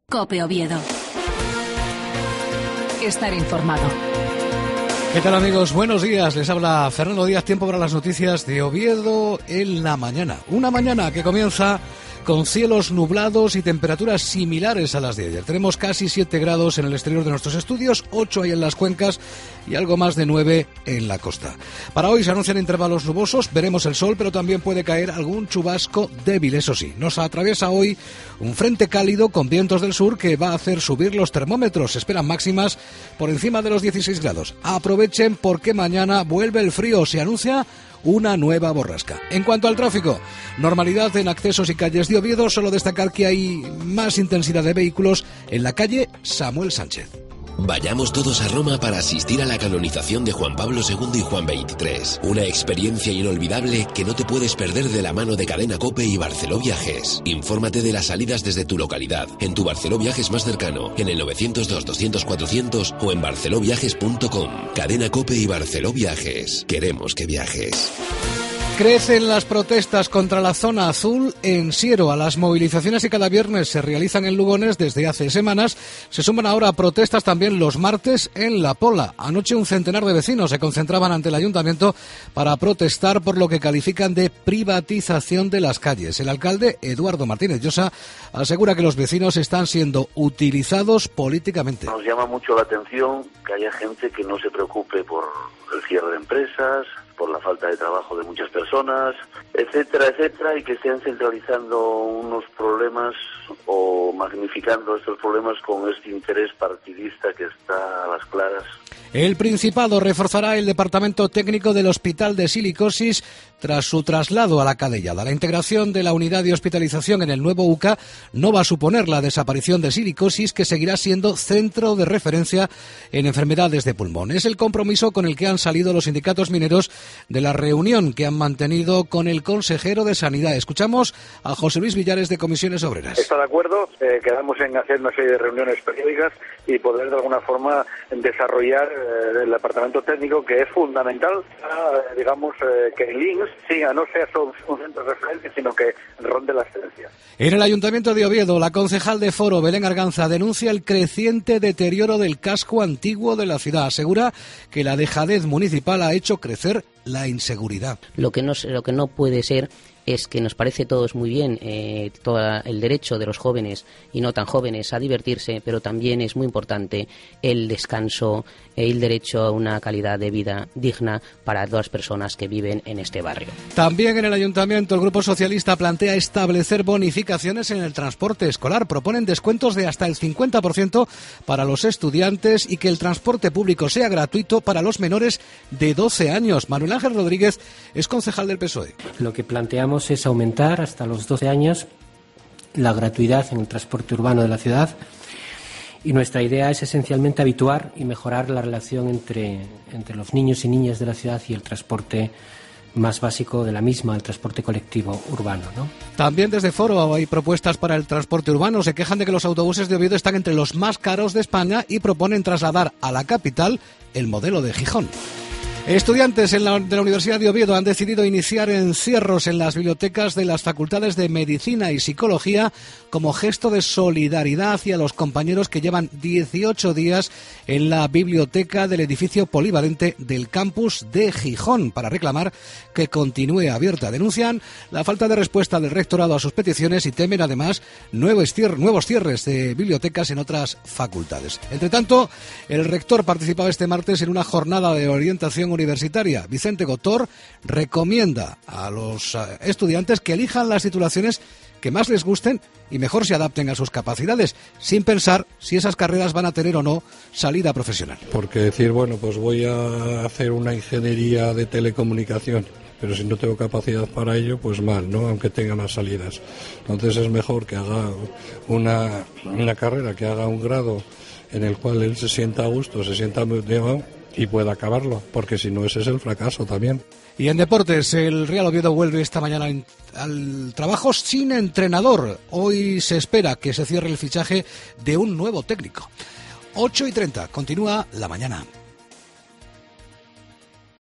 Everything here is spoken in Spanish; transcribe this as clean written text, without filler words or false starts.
COPE Oviedo. Estar informado. ¿Qué tal, amigos? Buenos días. Les habla Fernando Díaz. Tiempo para las noticias de Oviedo en la mañana. Una mañana que comienza con cielos nublados y temperaturas similares a las de ayer. Tenemos casi 7 grados en el exterior de nuestros estudios, 8 ahí en las cuencas y algo más de 9 en la costa. Para hoy se anuncian intervalos nubosos, veremos el sol, pero también puede caer algún chubasco débil, eso sí. Nos atraviesa hoy un frente cálido con vientos del sur que va a hacer subir los termómetros. Se esperan máximas por encima de los 16 grados. Aprovechen porque mañana vuelve el frío, se anuncia una nueva borrasca. En cuanto al tráfico, normalidad en accesos y calles de Oviedo, solo destacar que hay más intensidad de vehículos en la calle Samuel Sánchez. Vayamos todos a Roma para asistir a la canonización de Juan Pablo II y Juan XXIII. Una experiencia inolvidable que no te puedes perder de la mano de Cadena COPE y Barceló Viajes. Infórmate de las salidas desde tu localidad, en tu Barceló Viajes más cercano, en el 902-200-400 o en barceloviajes.com. Cadena COPE y Barceló Viajes. Queremos que viajes. Crecen las protestas contra la zona azul en Siero. A las movilizaciones que cada viernes se realizan en Lugones desde hace semanas, se suman ahora protestas también los martes en La Pola. Anoche un centenar de vecinos se concentraban ante el ayuntamiento para protestar por lo que califican de privatización de las calles. El alcalde, Eduardo Martínez Llosa, asegura que los vecinos están siendo utilizados políticamente. Nos llama mucho la atención que haya gente que no se preocupe por el cierre de empresas, por la falta de trabajo de muchas personas, etcétera, etcétera, y que estén centralizando unos problemas o magnificando estos problemas con este interés partidista que está a las claras. El Principado reforzará el departamento técnico del Hospital de Silicosis tras su traslado a la Cadellada. La integración de la unidad de hospitalización en el nuevo UCA no va a suponer la desaparición de Silicosis, que seguirá siendo centro de referencia en enfermedades de pulmón. Es el compromiso con el que han salido los sindicatos mineros de la reunión que han mantenido con el consejero de Sanidad. Escuchamos a José Luis Villares de Comisiones Obreras. Está de acuerdo, quedamos en hacer una serie de reuniones periódicas y poder de alguna forma desarrollar el departamento técnico, que es fundamental para, digamos, que el INS siga, no sea solo un centro de referencia, sino que ronde la excelencia. En el Ayuntamiento de Oviedo, la concejal de Foro, Belén Arganza, denuncia el creciente deterioro del casco antiguo de la ciudad. Asegura que la dejadez municipal ha hecho crecer la inseguridad. Lo que no puede ser es que nos parece todos muy bien todo el derecho de los jóvenes y no tan jóvenes a divertirse, pero también es muy importante el descanso y el derecho a una calidad de vida digna para todas las personas que viven en este barrio. También en el Ayuntamiento el Grupo Socialista plantea establecer bonificaciones en el transporte escolar. Proponen descuentos de hasta el 50% para los estudiantes y que el transporte público sea gratuito para los menores de 12 años. Manuel Ángel Rodríguez es concejal del PSOE. Lo que planteamos es aumentar hasta los 12 años la gratuidad en el transporte urbano de la ciudad, y nuestra idea es esencialmente habituar y mejorar la relación entre los niños y niñas de la ciudad y el transporte más básico de la misma, el transporte colectivo urbano, ¿no? También desde Foro hay propuestas para el transporte urbano. Se quejan de que los autobuses de Oviedo están entre los más caros de España y proponen trasladar a la capital el modelo de Gijón. Estudiantes de la Universidad de Oviedo han decidido iniciar encierros en las bibliotecas de las facultades de Medicina y Psicología como gesto de solidaridad hacia los compañeros que llevan 18 días en la biblioteca del edificio polivalente del campus de Gijón para reclamar que continúe abierta. Denuncian la falta de respuesta del rectorado a sus peticiones y temen además nuevos cierres de bibliotecas en otras facultades. Entre tanto, el rector participaba este martes en una jornada de orientación universitaria. Vicente Gotor recomienda a los estudiantes que elijan las titulaciones que más les gusten y mejor se adapten a sus capacidades, sin pensar si esas carreras van a tener o no salida profesional. Porque decir, bueno, pues voy a hacer una ingeniería de telecomunicación, pero si no tengo capacidad para ello, pues mal, ¿no? Aunque tenga más salidas. Entonces es mejor que haga una carrera, que haga un grado en el cual él se sienta a gusto, se sienta motivado y pueda acabarlo, porque si no, ese es el fracaso también. Y en deportes, el Real Oviedo vuelve esta mañana al trabajo sin entrenador. Hoy se espera que se cierre el fichaje de un nuevo técnico. 8:30, continúa la mañana.